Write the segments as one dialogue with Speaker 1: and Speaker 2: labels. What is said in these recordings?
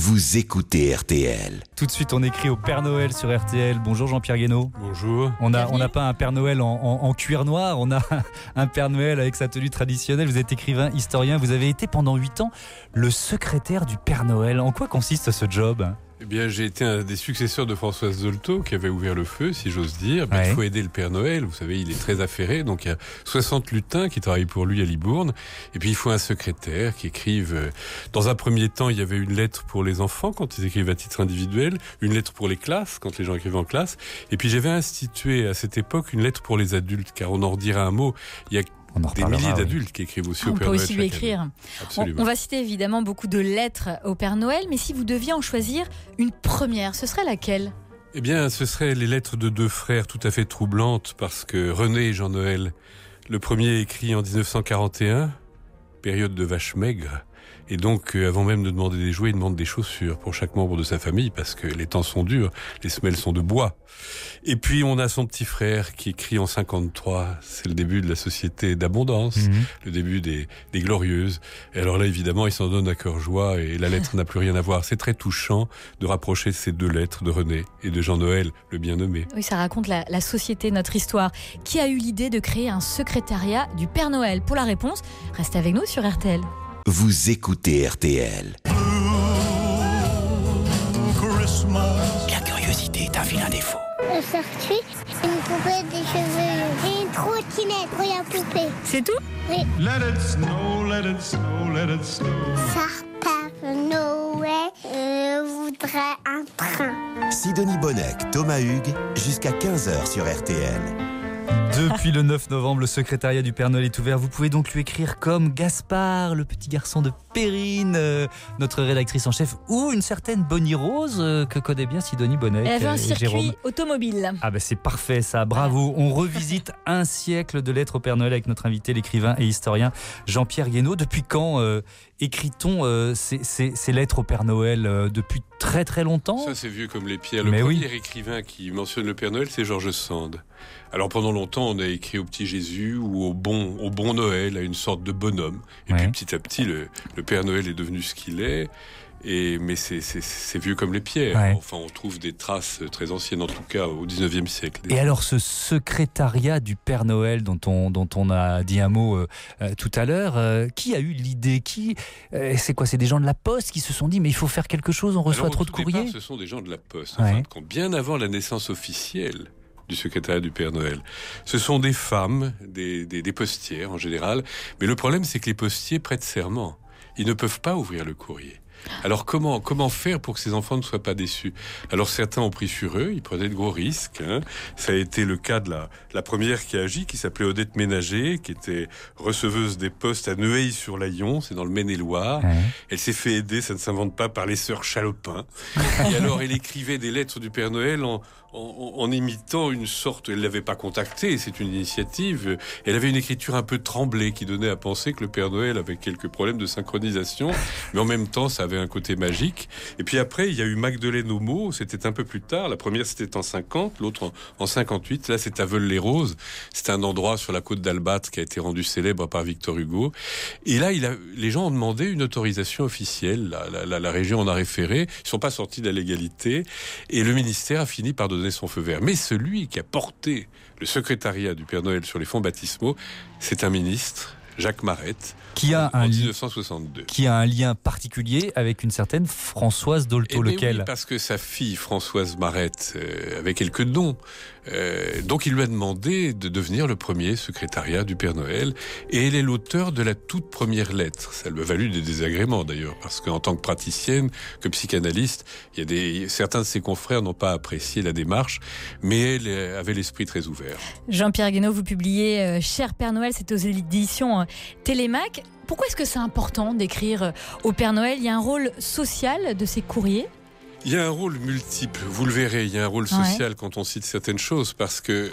Speaker 1: Vous écoutez RTL.
Speaker 2: Tout de suite, on écrit au Père Noël sur RTL. Bonjour Jean-Pierre Guénaud.
Speaker 3: Bonjour.
Speaker 2: On n'a pas un Père Noël en cuir noir, on a un Père Noël avec sa tenue traditionnelle. Vous êtes écrivain, historien, vous avez été pendant 8 ans le secrétaire du Père Noël. En quoi consiste ce job ?
Speaker 3: Eh bien, j'ai été un des successeurs de Françoise Dolto qui avait ouvert le feu, si j'ose dire.
Speaker 2: Ouais.
Speaker 3: Il faut aider le Père Noël. Vous savez, il est très affairé. Donc, il y a 60 lutins qui travaillent pour lui à Libourne. Et puis, il faut un secrétaire qui écrive. Dans un premier temps, il y avait une lettre pour les enfants quand ils écrivent à titre individuel, une lettre pour les classes quand les gens écrivent en classe. Et puis, j'avais institué à cette époque une lettre pour les adultes, car on en redira un mot. Il y a des milliers d'adultes qui écrivent aussi au Père Noël.
Speaker 4: On peut aussi lui écrire. On va citer évidemment beaucoup de lettres au Père Noël, mais si vous deviez en choisir une première, ce serait laquelle ?
Speaker 3: Eh bien, ce seraient les lettres de deux frères tout à fait troublantes, parce que René et Jean-Noël, le premier écrit en 1941, période de vache maigre, et donc avant même de demander des jouets, il demande des chaussures pour chaque membre de sa famille, parce que les temps sont durs, les semelles sont de bois. Et puis on a son petit frère qui écrit en 53, c'est le début de la société d'abondance, le début des glorieuses. Et alors là, évidemment, il s'en donne à cœur joie, et la lettre n'a plus rien à voir. C'est très touchant de rapprocher ces deux lettres de René et de Jean-Noël, le bien nommé.
Speaker 4: Oui, ça raconte la société, notre histoire. Qui a eu l'idée de créer un secrétariat du Père Noël ? Pour la réponse, restez avec nous sur RTL.
Speaker 1: Vous écoutez RTL. La curiosité est un vilain défaut.
Speaker 5: Un circuit, une poupée, des cheveux et une trottinette pour la poupée.
Speaker 4: C'est tout ?
Speaker 5: Oui.
Speaker 6: Let it snow, let it snow, let it snow.
Speaker 5: Père Noël voudrait un train.
Speaker 1: Sidonie Bonnec, Thomas Hugues, jusqu'à 15h sur RTL.
Speaker 2: Depuis le 9 novembre, le secrétariat du Père Noël est ouvert. Vous pouvez donc lui écrire comme Gaspard, le petit garçon de Perrine, notre rédactrice en chef, ou une certaine Bonnie Rose que connaît bien Sidonie Bonnec.
Speaker 4: Elle avait un circuit
Speaker 2: Jérôme.
Speaker 4: automobile.
Speaker 2: Ah ben c'est parfait ça, bravo. On revisite un siècle de lettres au Père Noël avec notre invité, l'écrivain et historien Jean-Pierre Guénaud. Depuis quand écrit-on ces lettres au Père Noël depuis très très longtemps ?
Speaker 3: Ça, c'est vieux comme les pierres. Le premier écrivain qui mentionne le Père Noël, c'est George Sand. Alors pendant longtemps, on a écrit au petit Jésus ou au bon Noël, à une sorte de bonhomme. Et puis petit à petit, le Père Noël est devenu ce qu'il est. Mais c'est vieux comme les pierres.
Speaker 2: Ouais.
Speaker 3: Enfin, on trouve des traces très anciennes, en tout cas au 19e siècle.
Speaker 2: Et alors ce secrétariat du Père Noël dont on a dit un mot tout à l'heure, qui a eu l'idée ? C'est quoi ? C'est des gens de la Poste qui se sont dit mais il faut faire quelque chose, on reçoit trop de courriers ?
Speaker 3: Ce sont des gens de la Poste, en fin de compte, bien avant la naissance officielle du secrétariat du Père Noël. Ce sont des femmes, des postières en général, mais le problème c'est que les postiers prêtent serment. Ils ne peuvent pas ouvrir le courrier. Alors comment faire pour que ces enfants ne soient pas déçus ? Alors certains ont pris sur eux, ils prenaient de gros risques. Ça a été le cas de la première qui a agi, qui s'appelait Odette Ménager, qui était receveuse des postes à Neuilly-sur-Layon, c'est dans le Maine-et-Loire. Ouais. Elle s'est fait aider, ça ne s'invente pas, par les sœurs Chalopin. Et alors elle écrivait des lettres du Père Noël en imitant une sorte... Elle ne l'avait pas contacté, c'est une initiative. Elle avait une écriture un peu tremblée qui donnait à penser que le Père Noël avait quelques problèmes de synchronisation, mais en même temps, ça avait un côté magique. Et puis après, il y a eu Magdeleine Homo, c'était un peu plus tard. La première, c'était en 50, l'autre en 58. Là, c'est à Veules-les-Roses. C'est un endroit sur la côte d'Albâtre qui a été rendu célèbre par Victor Hugo. Et là, les gens ont demandé une autorisation officielle. La région en a référé. Ils ne sont pas sortis de la légalité. Et le ministère a fini par donner son feu vert. Mais celui qui a porté le secrétariat du Père Noël sur les fonds baptismaux, c'est un ministre, Jacques Marette, en 1962.
Speaker 2: Qui a un lien particulier avec une certaine Françoise Dolto. Lequel ?
Speaker 3: Oui, parce que sa fille, Françoise Marette, avait quelques dons. Donc il lui a demandé de devenir le premier secrétariat du Père Noël. Et elle est l'auteur de la toute première lettre. Ça lui a valu des désagréments d'ailleurs, parce qu'en tant que praticienne, que psychanalyste, certains de ses confrères n'ont pas apprécié la démarche, mais elle avait l'esprit très ouvert.
Speaker 4: Jean-Pierre Guénaud, vous publiez Cher Père Noël, c'est aux éditions Télémac. Pourquoi est-ce que c'est important d'écrire au Père Noël ? Il y a un rôle social de ces courriers ?
Speaker 3: Il y a un rôle multiple, vous le verrez, il y a un rôle social quand on cite certaines choses, parce que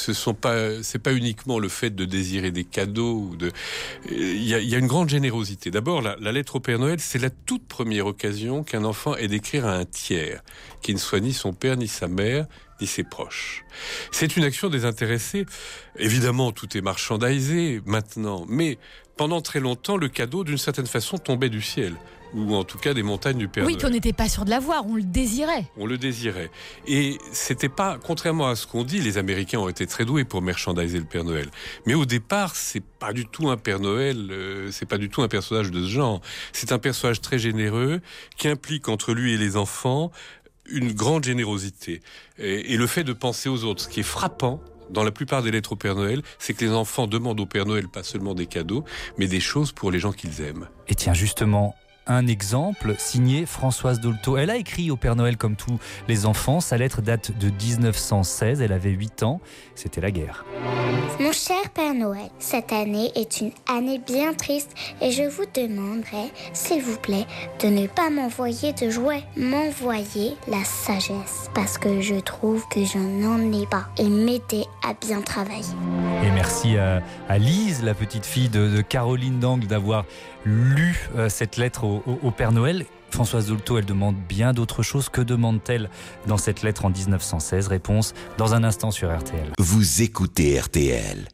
Speaker 3: c'est pas uniquement le fait de désirer des cadeaux, il y a une grande générosité. D'abord, la lettre au Père Noël, c'est la toute première occasion qu'un enfant ait d'écrire à un tiers, qui ne soit ni son père ni sa mère, ni ses proches. C'est une action désintéressée. Évidemment, tout est marchandisé maintenant, mais pendant très longtemps, le cadeau, d'une certaine façon, tombait du ciel, ou en tout cas des montagnes du Père Noël.
Speaker 4: Oui, puis on n'était pas sûr de l'avoir, on le désirait.
Speaker 3: On le désirait. Et c'était pas, contrairement à ce qu'on dit, les Américains ont été très doués pour merchandiser le Père Noël. Mais au départ, c'est pas du tout un Père Noël, c'est pas du tout un personnage de ce genre. C'est un personnage très généreux, qui implique entre lui et les enfants une grande générosité. Et le fait de penser aux autres, ce qui est frappant, dans la plupart des lettres au Père Noël, c'est que les enfants demandent au Père Noël pas seulement des cadeaux, mais des choses pour les gens qu'ils aiment.
Speaker 2: Et tiens, justement, un exemple signé Françoise Dolto. Elle a écrit au Père Noël comme tous les enfants. Sa lettre date de 1916. Elle avait 8 ans. C'était la guerre.
Speaker 5: Mon cher Père Noël, cette année est une année bien triste et je vous demanderai, s'il vous plaît, de ne pas m'envoyer de jouets. M'envoyer la sagesse, parce que je trouve que je n'en ai pas. Et m'aider à bien travailler.
Speaker 2: Et merci à Lise, la petite fille de Caroline d'Angle, d'avoir lu cette lettre au Père Noël. Françoise Dolto, elle demande bien d'autres choses. Que demande-t-elle dans cette lettre en 1916 ? Réponse dans un instant sur RTL.
Speaker 1: Vous écoutez RTL.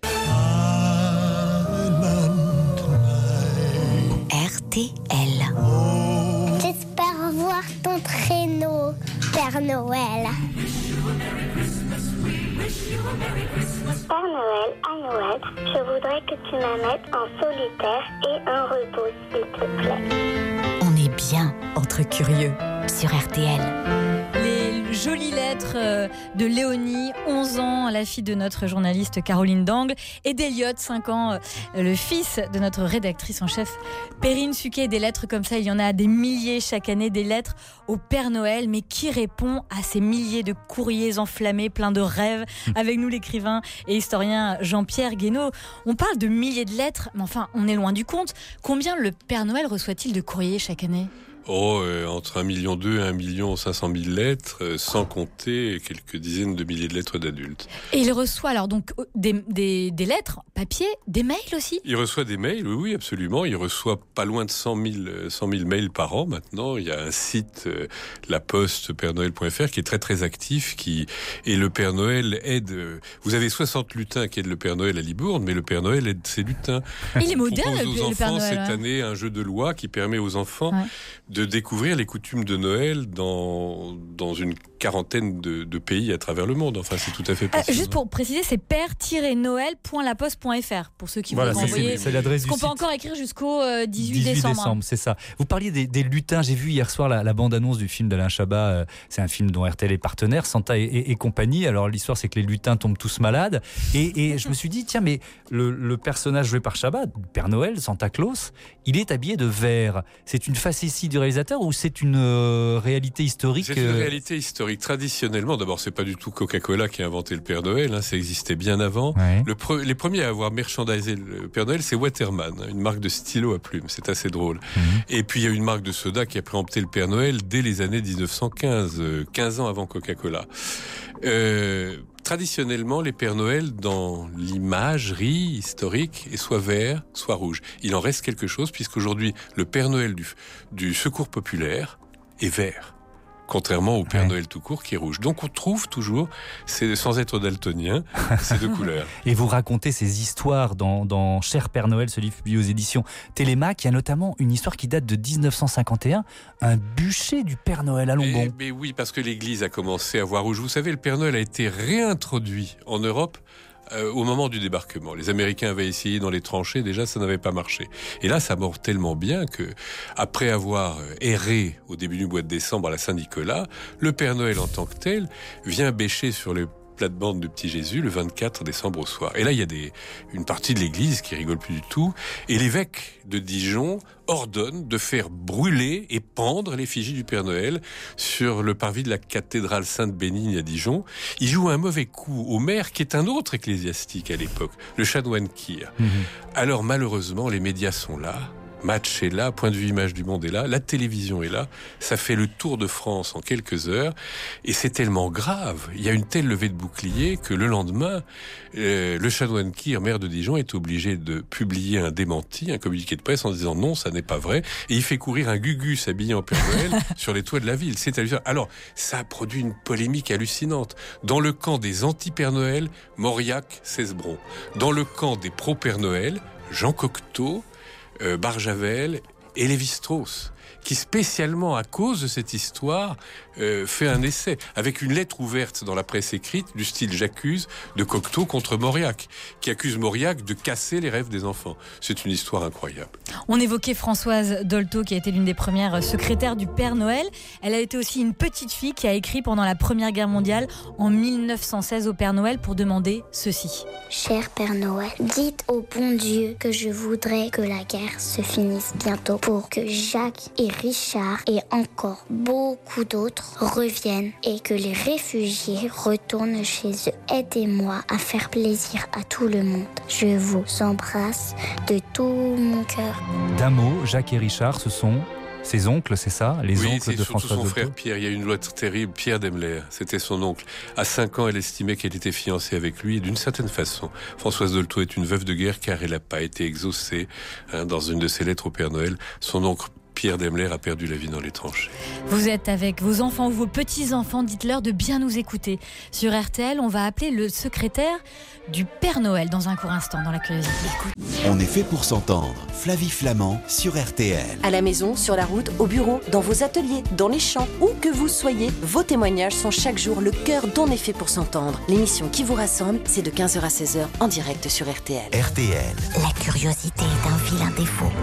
Speaker 7: RTL.
Speaker 5: J'espère voir ton traîneau, Père Noël. Père Noël, à Noël, je voudrais que tu m'amènes en solitaire et en repos, s'il te plaît.
Speaker 7: On est bien entre curieux sur RTL.
Speaker 4: Les jolies lettres de Léonie, 11 ans, la fille de notre journaliste Caroline d'Angle, et d'Eliott, 5 ans, le fils de notre rédactrice en chef Perrine Suquet. Des lettres comme ça, il y en a des milliers chaque année, des lettres au Père Noël. Mais qui répond à ces milliers de courriers enflammés, pleins de rêves ? Avec nous, l'écrivain et historien Jean-Pierre Guénaud. On parle de milliers de lettres, mais enfin, on est loin du compte. Combien le Père Noël reçoit-il de courriers chaque année ?
Speaker 3: Entre 1,2 million et 1 500 000 lettres, sans compter quelques dizaines de milliers de lettres d'adultes.
Speaker 4: Et il reçoit alors donc des lettres, papier, des mails aussi ?
Speaker 3: Il reçoit des mails, oui, absolument. Il reçoit pas loin de 100 000 mails par an maintenant. Il y a un site, laposte-pèrenoël.fr, qui est très très actif, et le Père Noël aide. Vous avez 60 lutins qui aident le Père Noël à Libourne, mais le Père Noël aide ses lutins.
Speaker 4: Il est moderne,
Speaker 3: le Père
Speaker 4: Noël.
Speaker 3: Cette année, un jeu de loi qui permet aux enfants de découvrir les coutumes de Noël dans une quarantaine de pays à travers le monde. Enfin, c'est tout à fait possible.
Speaker 4: Juste pour préciser, c'est père-noël.laposte.fr pour ceux qui voudraient envoyer.
Speaker 2: C'est l'adresse du
Speaker 4: qu'on
Speaker 2: site.
Speaker 4: peut encore écrire jusqu'au 18 décembre.
Speaker 2: C'est ça. Vous parliez des lutins. J'ai vu hier soir la bande-annonce du film d'Alain Chabat. C'est un film dont RTL est partenaire, Santa et compagnie. Alors l'histoire, c'est que les lutins tombent tous malades. Et je me suis dit, tiens, mais le personnage joué par Chabat, Père Noël, Santa Claus, il est habillé de vert. C'est une facétie du réalisateur ou c'est une réalité historique ?
Speaker 3: C'est une réalité historique. Traditionnellement, d'abord, c'est pas du tout Coca-Cola qui a inventé le Père Noël, ça existait bien avant.
Speaker 2: Ouais.
Speaker 3: Les premiers à avoir merchandisé le Père Noël, c'est Waterman, une marque de stylo à plumes. C'est assez drôle. Et puis il y a une marque de soda qui a préempté le Père Noël dès les années 1915, 15 ans avant Coca-Cola. Traditionnellement, les Pères Noël, dans l'imagerie historique, est soit vert, soit rouge. Il en reste quelque chose, puisqu'aujourd'hui, le Père Noël du Secours populaire est vert, contrairement au Père Noël tout court qui est rouge. Donc on trouve toujours, sans être daltonien, ces deux couleurs.
Speaker 2: Et vous racontez ces histoires dans Cher Père Noël, ce livre publié aux éditions Télémac. Il y a notamment une histoire qui date de 1951, un bûcher du Père Noël à Lombon.
Speaker 3: Mais oui, parce que l'Église a commencé à voir rouge. Vous savez, le Père Noël a été réintroduit en Europe au moment du débarquement. Les Américains avaient essayé dans les tranchées, déjà ça n'avait pas marché. Et là, ça mord tellement bien que, après avoir erré au début du mois de décembre à la Saint-Nicolas, le Père Noël en tant que tel vient bêcher sur les plate-bande du petit Jésus le 24 décembre au soir. Et là, il y a une partie de l'église qui rigole plus du tout. Et l'évêque de Dijon ordonne de faire brûler et pendre l'effigie du Père Noël sur le parvis de la cathédrale Sainte-Bénigne à Dijon. Il joue un mauvais coup au maire, qui est un autre ecclésiastique à l'époque, le chanoine Kir. Alors malheureusement, les médias sont là. Match est là, Point de vue image du monde est là, la télévision est là, ça fait le tour de France en quelques heures, et c'est tellement grave, il y a une telle levée de bouclier que le lendemain, le chanoine Kir, maire de Dijon, est obligé de publier un démenti, un communiqué de presse en disant non, ça n'est pas vrai, et il fait courir un Gugus habillé en Père Noël sur les toits de la ville. C'est hallucinant. Alors, ça a produit une polémique hallucinante. Dans le camp des anti-Père Noël, Mauriac, Cesbron. Dans le camp des pro-Père Noël, Jean Cocteau, Barjavel et Lévi-Strauss, qui spécialement à cause de cette histoire fait un essai, avec une lettre ouverte dans la presse écrite du style j'accuse de Cocteau contre Mauriac, qui accuse Mauriac de casser les rêves des enfants. C'est une histoire incroyable.
Speaker 4: On évoquait Françoise Dolto, qui a été l'une des premières secrétaires du Père Noël. Elle a été aussi une petite fille qui a écrit pendant la Première Guerre mondiale en 1916 au Père Noël pour demander ceci.
Speaker 5: Cher Père Noël, dites au bon Dieu que je voudrais que la guerre se finisse bientôt pour que Jacques et Richard et encore beaucoup d'autres reviennent et que les réfugiés retournent chez eux. Aidez-moi à faire plaisir à tout le monde. Je vous embrasse de tout mon cœur.
Speaker 2: D'un mot, Jacques et Richard, ce sont ses oncles, c'est ça? Les oncles de Françoise Dolto.
Speaker 3: Oui, c'est surtout son frère Pierre. Il y a une loi terrible, Pierre d'Emmler. C'était son oncle. À 5 ans, elle estimait qu'elle était fiancée avec lui. Et d'une certaine façon, Françoise Dolto est une veuve de guerre car elle n'a pas été exaucée. Dans une de ses lettres au Père Noël, son oncle Pierre d'Emmler a perdu la vie dans les tranchées.
Speaker 4: Vous êtes avec vos enfants ou vos petits-enfants, dites-leur de bien nous écouter. Sur RTL, on va appeler le secrétaire du Père Noël dans un court instant, dans la curiosité.
Speaker 1: On est fait pour s'entendre. Flavie Flamand sur RTL.
Speaker 8: À la maison, sur la route, au bureau, dans vos ateliers, dans les champs, où que vous soyez, vos témoignages sont chaque jour le cœur d'On est fait pour s'entendre. L'émission qui vous rassemble, c'est de 15h à 16h en direct sur RTL.
Speaker 1: RTL.
Speaker 7: La curiosité est un vilain défaut.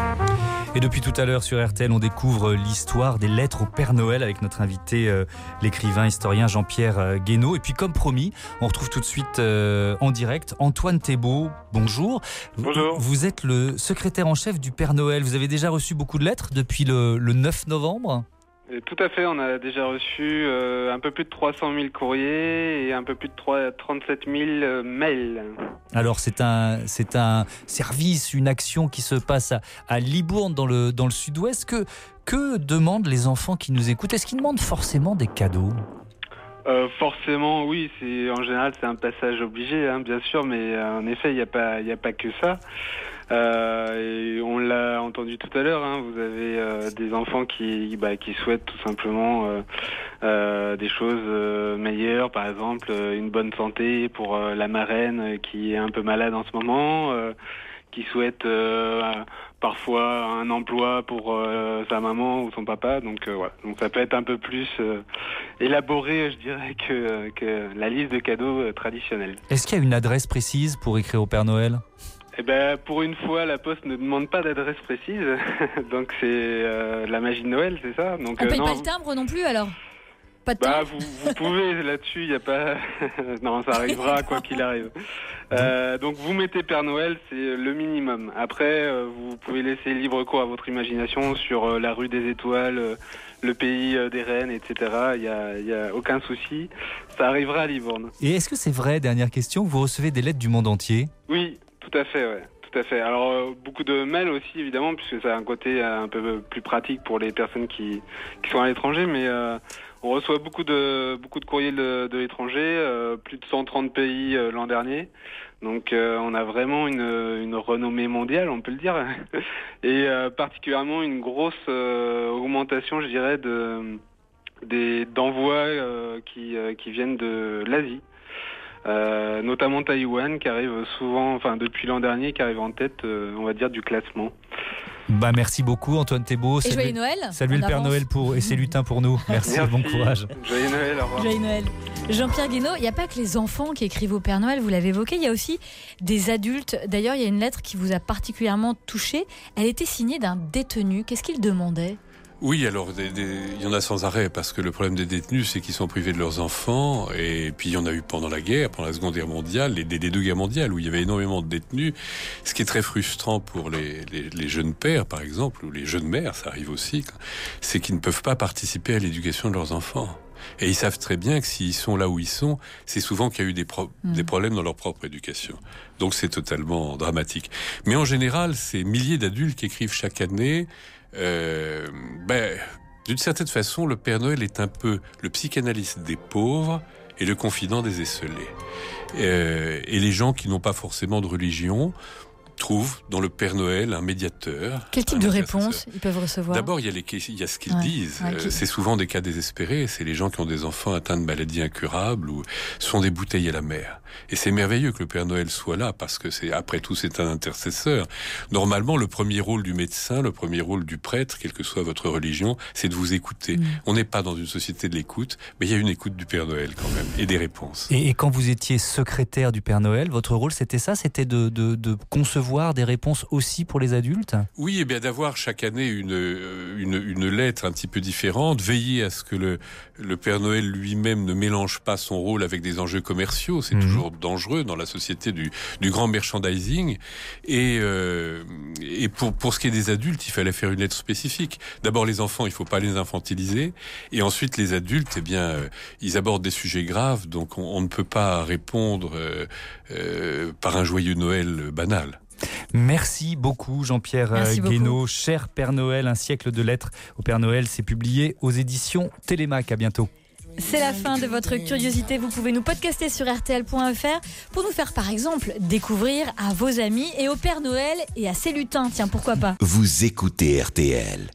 Speaker 2: Et depuis tout à l'heure sur RTL, on découvre l'histoire des lettres au Père Noël avec notre invité, l'écrivain historien Jean-Pierre Guénaud. Et puis comme promis, on retrouve tout de suite en direct Antoine Thébault. Bonjour.
Speaker 9: Bonjour.
Speaker 2: Vous êtes le secrétaire en chef du Père Noël. Vous avez déjà reçu beaucoup de lettres depuis le 9 novembre ?
Speaker 9: Tout à fait, on a déjà reçu un peu plus de 300 000 courriers et un peu plus de 37 000 mails.
Speaker 2: Alors c'est un service, une action qui se passe à Libourne dans le sud-ouest. Que demandent les enfants qui nous écoutent ? Est-ce qu'ils demandent forcément des cadeaux ?
Speaker 9: Forcément, oui. En général, c'est un passage obligé, bien sûr, mais en effet, il n'y a pas que ça. Et on l'a entendu tout à l'heure, vous avez des enfants qui souhaitent tout simplement des choses meilleures, par exemple une bonne santé pour la marraine qui est un peu malade en ce moment, qui souhaite parfois un emploi pour sa maman ou son papa, donc voilà. Donc ça peut être un peu plus élaboré, je dirais, que la liste de cadeaux traditionnelle.
Speaker 2: Est-ce qu'il y a une adresse précise pour écrire au Père Noël ?
Speaker 9: Pour une fois, la Poste ne demande pas d'adresse précise, donc c'est la magie de Noël, c'est ça. Donc,
Speaker 4: on paye pas le timbre non plus alors ? Pas de timbre ?
Speaker 9: Vous pouvez, là-dessus, il n'y a pas... non, ça arrivera quoi qu'il arrive. Donc vous mettez Père Noël, c'est le minimum. Après, vous pouvez laisser libre cours à votre imagination sur la rue des Étoiles, le pays des Rennes, etc. Il y a aucun souci. Ça arrivera à Livourne.
Speaker 2: Et est-ce que c'est vrai, dernière question, que vous recevez des lettres du monde entier ?
Speaker 9: Oui. Tout à fait, ouais. Tout à fait. Alors beaucoup de mails aussi évidemment, puisque ça a un côté un peu plus pratique pour les personnes qui sont à l'étranger, mais on reçoit beaucoup de courriers de l'étranger, plus de 130 pays l'an dernier. Donc on a vraiment une renommée mondiale, on peut le dire, et particulièrement une grosse augmentation, je dirais, d'envois qui viennent de l'Asie. Notamment Taïwan qui arrive souvent, depuis l'an dernier, qui arrive en tête, on va dire, du classement.
Speaker 2: Merci beaucoup Antoine Thébault.
Speaker 4: Et joyeux Noël.
Speaker 2: Salut le Père Noël et ses lutins pour nous. Merci, bon courage.
Speaker 9: Joyeux Noël, au revoir.
Speaker 4: Joyeux Noël. Jean-Pierre Guénaud, il n'y a pas que les enfants qui écrivent au Père Noël, vous l'avez évoqué, il y a aussi des adultes. D'ailleurs, il y a une lettre qui vous a particulièrement touché. Elle était signée d'un détenu. Qu'est-ce qu'il demandait ?
Speaker 3: Oui, alors il y en a sans arrêt, parce que le problème des détenus, c'est qu'ils sont privés de leurs enfants, et puis il y en a eu pendant la Seconde Guerre mondiale, des deux guerres mondiales, où il y avait énormément de détenus, ce qui est très frustrant pour les jeunes pères, par exemple, ou les jeunes mères, ça arrive aussi, c'est qu'ils ne peuvent pas participer à l'éducation de leurs enfants. Et ils savent très bien que s'ils sont là où ils sont, c'est souvent qu'il y a eu des problèmes dans leur propre éducation. Donc c'est totalement dramatique. Mais en général, c'est milliers d'adultes qui écrivent chaque année. D'une certaine façon, le Père Noël est un peu le psychanalyste des pauvres et le confident des esseulés. Et les gens qui n'ont pas forcément de religion trouvent dans le Père Noël un médiateur.
Speaker 4: Quel type de réponse ils peuvent recevoir ?
Speaker 3: D'abord, il y a ce qu'ils disent. C'est souvent des cas désespérés. C'est les gens qui ont des enfants atteints de maladies incurables ou sont des bouteilles à la mer. Et c'est merveilleux que le Père Noël soit là parce que après tout, c'est un intercesseur. Normalement, le premier rôle du médecin, le premier rôle du prêtre, quelle que soit votre religion, c'est de vous écouter. On n'est pas dans une société de l'écoute, mais il y a une écoute du Père Noël quand même et des réponses.
Speaker 2: Et quand vous étiez secrétaire du Père Noël, votre rôle c'était ça ? C'était de concevoir des réponses aussi pour les adultes ?
Speaker 3: Oui, et bien d'avoir chaque année une lettre un petit peu différente, veiller à ce que le Père Noël lui-même ne mélange pas son rôle avec des enjeux commerciaux. C'est toujours dangereux dans la société du grand merchandising. Et pour ce qui est des adultes, il fallait faire une lettre spécifique. D'abord, les enfants, il faut pas les infantiliser. Et ensuite, les adultes, ils abordent des sujets graves. Donc, on ne peut pas répondre par un joyeux Noël banal.
Speaker 2: Merci beaucoup Jean-Pierre Guénaud. Cher Père Noël, un siècle de lettres au Père Noël, c'est publié aux éditions Télémac. À bientôt.
Speaker 4: C'est la fin de votre curiosité. Vous pouvez nous podcaster sur rtl.fr pour nous faire par exemple découvrir à vos amis et au Père Noël et à ses lutins. Tiens, pourquoi pas ?
Speaker 1: Vous écoutez RTL.